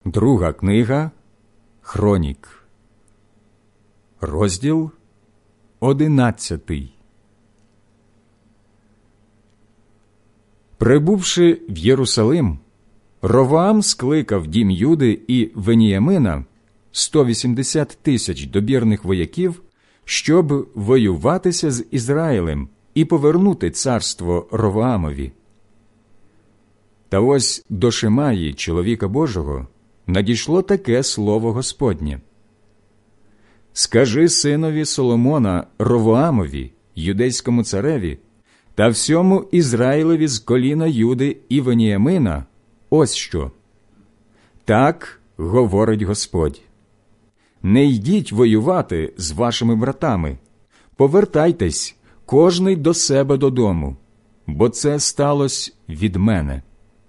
Друга книга Хронік, розділ 11. Прибувши в Єрусалим, Ровоам скликав дім Юди і Веніямина 180 тисяч добірних вояків, щоб воюватися з Ізраїлем і повернути царство Ровоамові. Та ось до Шимаї, чоловіка Божого, надійшло таке слово Господнє: «Скажи синові Соломона Ровоамові, юдейському цареві, та всьому Ізраїлеві з коліна Юди і Веніямина, ось що. Так говорить Господь: не йдіть воювати з вашими братами, повертайтесь, кожний до себе додому, бо це сталося від мене».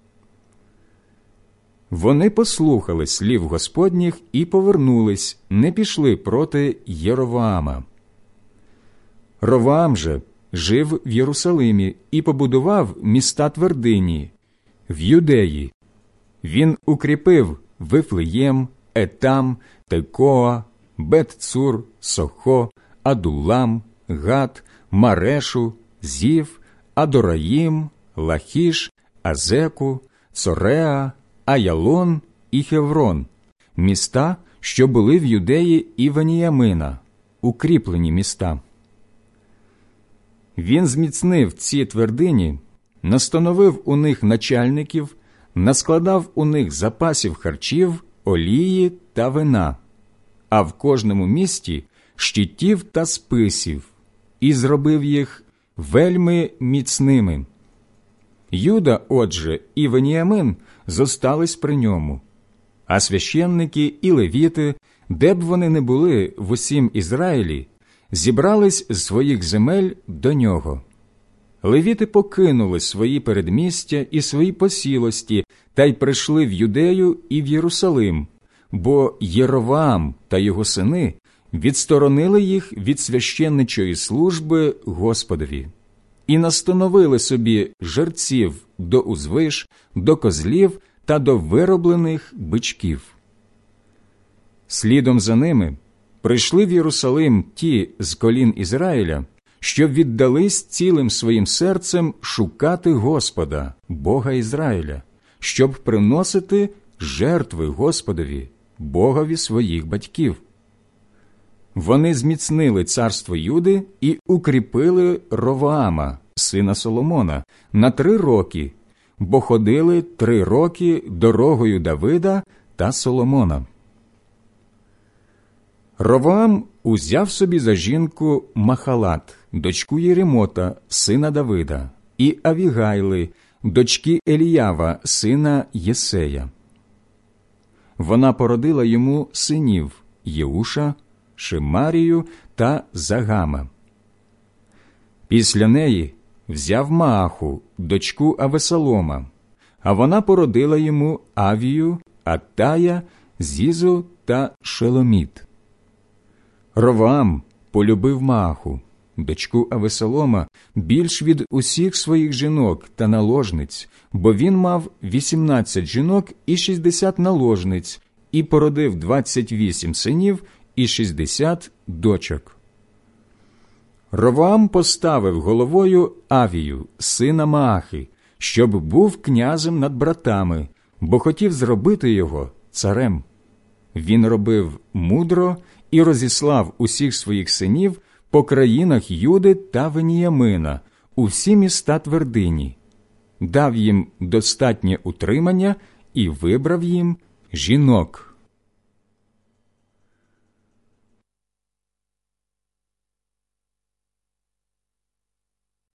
Вони послухали слів Господніх і повернулись, не пішли проти Єровоама. Ровоам же жив в Єрусалимі і побудував міста твердині в Юдеї. Він укріпив Вифлеєм, Етам, Текоа, Бет-Цур, Сохо, Адулам, Гат, Марешу, Зів, Адораїм, Лахіш, Азеку, Цореа, Аялон і Хеврон, міста, що були в Юдеї і Веніямина, укріплені міста. Він зміцнив ці твердині, настановив у них начальників, наскладав у них запасів харчів, олії та вина, а в кожному місті щитів та списів, і зробив їх вельми міцними. Юда, отже, і Веніямин зостались при ньому, а священники і левіти, де б вони не були в усім Ізраїлі, зібрались з своїх земель до нього. Левіти покинули свої передмістя і свої посілості та й прийшли в Юдею і в Єрусалим, бо Єровоам та його сини відсторонили їх від священничої служби Господові і настановили собі жерців до узвиш, до козлів та до вироблених бичків. Слідом за ними прийшли в Єрусалим ті з колін Ізраїля, що віддались цілим своїм серцем шукати Господа, Бога Ізраїля, щоб приносити жертви Господові, Богові своїх батьків. Вони зміцнили царство Юди і укріпили Ровоама, сина Соломона, на 3 роки, бо ходили 3 роки дорогою Давида та Соломона. Ровоам узяв собі за жінку Махалат, дочку Єремота, сина Давида, і Авігайли, дочки Еліява, сина Єсея. Вона породила йому синів Єуша, Шимарію та Загама. Після неї взяв Мааху, дочку Авесолома, а вона породила йому Авію, Аттая, Зізу та Шеломіт. Ровоам полюбив Мааху, дочку Авесолома, більш від усіх своїх жінок та наложниць, бо він мав 18 жінок і 60 наложниць, і породив 28 синів і 60 дочок. Ровоам поставив головою Авію, сина Маахи, щоб був князем над братами, бо хотів зробити його царем. Він робив мудро і розіслав усіх своїх синів по країнах Юди та Веніямина, у всі міста твердині, дав їм достатнє утримання і вибрав їм жінок